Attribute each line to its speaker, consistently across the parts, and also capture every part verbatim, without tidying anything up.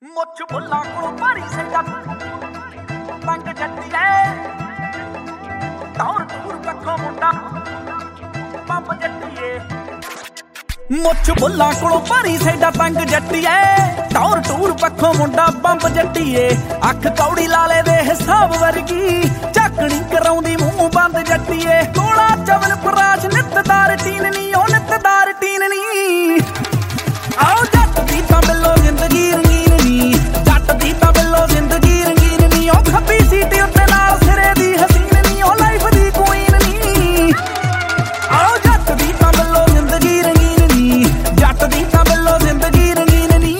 Speaker 1: ਮੁੱਛ ਬੁੱਲਾ ਕੋਲੋਂ ਭਾਰੀ ਸੱਜਾ ਤੰਗ ਜੱਟੀਏ ਟੌਰ ਟੂਰ ਕੱਖੋਂ ਮੁੰਡਾ ਪੰਪ ਜੱਟੀਏ ਮੁੱਛ ਬੁੱਲਾ ਕੋਲੋਂ ਭਾਰੀ ਸੱਜਾ ਤੰਗ ਜੱਟੀਏ ਟੌਰ ਟੂਰ ਪੱਖੋਂ ਮੁੰਡਾ ਪੰਪ ਜੱਟੀਏ ਅੱਖ ਕੌੜੀ ਲਾਲੇ ਦੇ ਹਿਸਾਬ ਵਰਗੀ ਝਾਕਣੀ ਕਰਾਉਂਦੀ ਮੂੰਹ ਬੰਦ ਜੱਟੀਏ ਕੋਲਾ ਚਵਨ ਪਰਾਸ਼ ਨਿੱਤਦਾਰ ਟੀਨ ਨੀ ਉਹ ਨਿੱਤਦਾਰ ਟੀਨ ਨੀ ਆਓ ਜੱਟ ਦੀ ਤਾਂ ਬਿੱਲੋ ਜ਼ਿੰਦਗੀ ਰੰਗੀਨ ਨੀ ਜੱਟ ਦੀ ਤਾਂ ਬਿੱਲੋ ਜ਼ਿੰਦਗੀ ਰੰਗੀਨ ਨੀ ਉਹ ਖੱਬੀ ਸੀਟ ਉੱਤੇ ਨਾਲ ਸਿਰੇ ਦੀ ਹਸੀਨ ਨੀ ਉਹ ਲਾਈਫ ਦੀ ਕੁਈਨ ਨੀ ਆਓ ਜੱਟ ਦੀ ਤਾਂ ਬਿੱਲੋ ਜ਼ਿੰਦਗੀ ਰੰਗੀਨ ਨੀ ਜੱਟ ਦੀ ਤਾਂ ਬਿੱਲੋ ਜ਼ਿੰਦਗੀ ਰੰਗੀਨ ਨੀ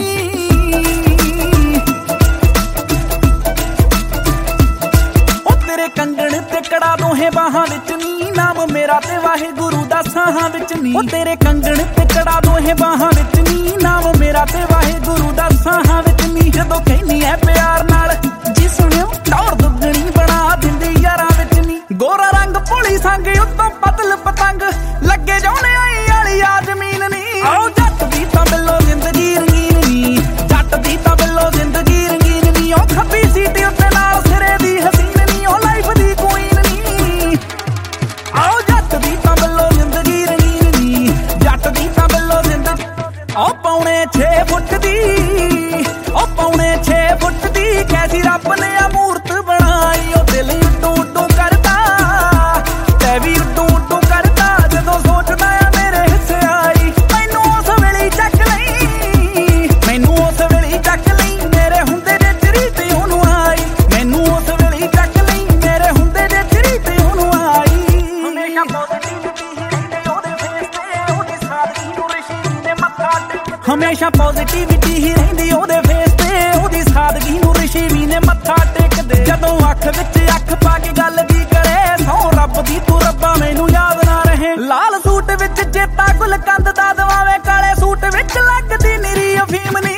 Speaker 1: ਉਹ ਤੇਰੇ ਕੰਗਣ ਤੇ ਕੜਾ ਦੋਹੇ ਬਾਹਾਂ ਵਿੱਚ ਨੀ ਨਾਮ ਮੇਰਾ ਤੇ ਵਾਹਿਗੁਰੂ ਦਾ ਸਾਹਾਂ ਵਿੱਚ ਨੀ ਉਹ ਤੇਰੇ ਕੰਗਣ ਤੇ ਕੜਾ ਦੋਹੇ ਬਾਹਾਂ ਵਿੱਚ ਨੀ ਨਾਮ ਮੇਰਾ ਤੇ ਵਾਹਿਗੁਰੂ ਦਾ ਸਾਹਾਂ ਵਿੱਚ ਨੀ ਜਦੋਂ ਕਹਿੰਦੀ ਐ ਪਿਆਰ ਨਾਲ ਜੀ ਸੁਣਿਓ ਟੌਰ ਦੁੱਗਣੀ ਬਣਾ ਦਿੰਦੀ ਯਾਰਾਂ ਵਿੱਚ ਨੀ ਗੋਰਾ ਰੰਗ ਭੋਲੀ ਸੰਗ ਉੱਤੋਂ ਪਤਲ ਪਤੰਗ ਲੱਗੇ ਜਾਉਣੇ ਆਈ ਵਾਲੀ ਆ ਜ਼ਮੀਨ ਨੀ ਆਓ ਜੱਟ ਦੀ ਤਾਂ ਬਿੱਲੋ ਜ਼ਿੰਦਗੀ ਰੰਗੀਨ ਨੀ ਜੱਟ ਦੀ ਤਾਂ ਬਿੱਲੋ ਜ਼ਿੰਦਗੀ ਰੰਗੀਨ ਨੀ ਉਹ ਖੱਬੀ ਸੀਟ ਉੱਤੇ ਨਾਲ ਸਿਰੇ ਦੀ ਹਸੀਨ ਨੀ ਉਹ ਲਾਈਫ ਦੀ ਕੁਈਨ ਨੀ ਆਓ ਜੱਟ ਦੀ ਤਾਂ ਬਿੱਲੋ ਜ਼ਿੰਦਗੀ ਰੰਗੀਨ ਨੀ ਜੱਟ ਦੀ ਤਾਂ ਬਿੱਲੋ ਜ਼ਿੰਦਗੀ ਉਹ ਪੌਣੇ ਛੇ ਫੁੱਟ ਦੀ ਉਹ ਪੌਣੇ ਛੇ ਫੁੱਟ ਦੀ ਕੈਸੀ ਰੱਬ ਨੇ ਆ ਮੂਰਤ ਬਣਾਈ ਉਹ ਦਿਲ ਉੱਡੂ ਉੱਡੂ ਕਰਦਾ ਤੇ ਵੀ ਉੱਡੂ ਉੱਡੂ ਕਰਦਾ ਜਦੋਂ ਸੋਚਦਾ ਆ ਮੇਰੇ ਹਿੱਸੇ ਆਈ ਮੈਨੂੰ ਉਸ ਵੇਲੇ ਚੱਕ ਲਈ ਮੈਨੂੰ ਉਸ ਵੇਲੇ ਚੱਕ ਲਈ ਮੇਰੇ ਹੁੰਦੇ ਦੇ ਤੇਰੀ ਤੇ ਉਹਨੂੰ ਆਈ ਮੈਨੂੰ ਉਸ ਵੇਲੇ ਚੱਕ ਲਈ ਮੇਰੇ ਹੁੰਦੇ ਦੇ ਤੇਰੀ ਤੇ ਉਹਨੂੰ ਆਈ ਹਮੇਸ਼ਾ ਪੋਜ਼ਿਟਿਵਿਟੀ ਹੀ ਰਹਿੰਦੀ ਉਹਦੇ ਫੇਸ ਤੇ ਉਹਦੀ ਸਾਦਗੀ ਨੂੰ ਰਿਸ਼ੀ ਨੇ ਮੱਥਾ ਟੇਕ ਹਮੇਸ਼ਾ ਪੋਜ਼ਿਟਿਵਿਟੀ ਹੀ ਰਹਿੰਦੀ ਉਹਦੇ ਫੇਸ ਤੇ ਉਹਦੀ ਸਾਦਗੀ ਨੂੰ ਰਿਸ਼ੀ ਵੀ ਨੇ ਮੱਥਾ ਟੇਕਦੇ ਜਦੋਂ ਅੱਖ ਵਿੱਚ ਅੱਖ ਪਾ ਕੇ ਗੱਲ ਵੀ ਕਰੇ ਸੌ ਰੱਬ ਦੀ ਤੂੰ ਰੱਬਾ ਮੈਨੂੰ ਯਾਦ ਨਾ ਰਹੇ ਲਾਲ ਸੂਟ ਵਿੱਚ ਚੇਤਾ ਗੁਲਕੰਦ ਦਾ ਦਵਾਵੇ ਕਾਲੇ ਸੂਟ ਵਿੱਚ ਲੱਗਦੀ ਨਿਰੀ ਅਫੀਮ ਨੀ